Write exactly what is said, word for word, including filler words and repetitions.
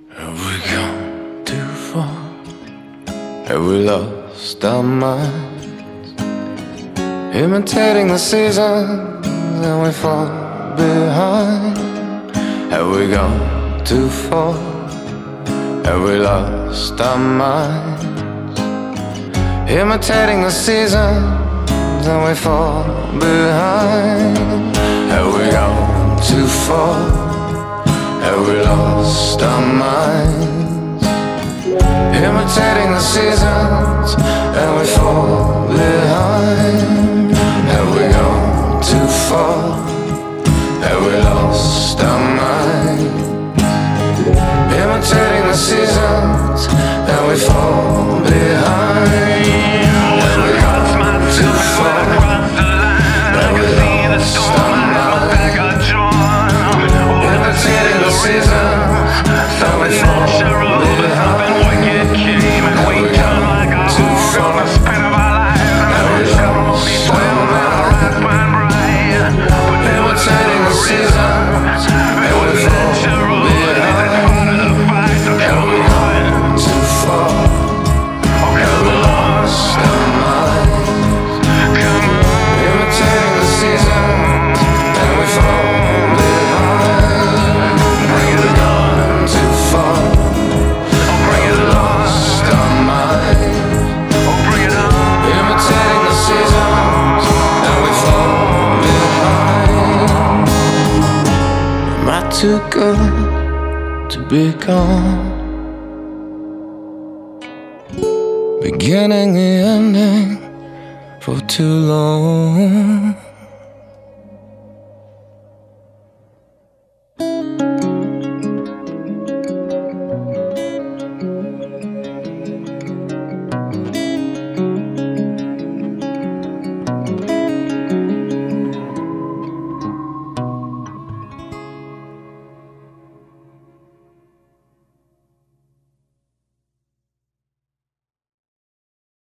Have we gone too far? Have we lost our minds? Imitating the seasons and we fall behind. Have we gone too far? Have we lost our minds? Imitating the seasons and we fall behind. Have we gone too far? Have we lost our minds? Imitating the seasons and we fall behind. Have we gone too far? Have we lost our minds? Imitating the seasons and we fall behind. Have we gone too far? Have we lost our minds? Imitating the seasons and we fall behind. Have we gone too far? Have we lost our minds? Imitating the seasons and we fall behind. Have we gone too far? Have we lost our minds? Imitating the seasons and we fall behind. Have we gone too far? Have we lost our minds? Imitating the seasons and we fall behind. Am I too good to be gone? Beginning the ending for too long.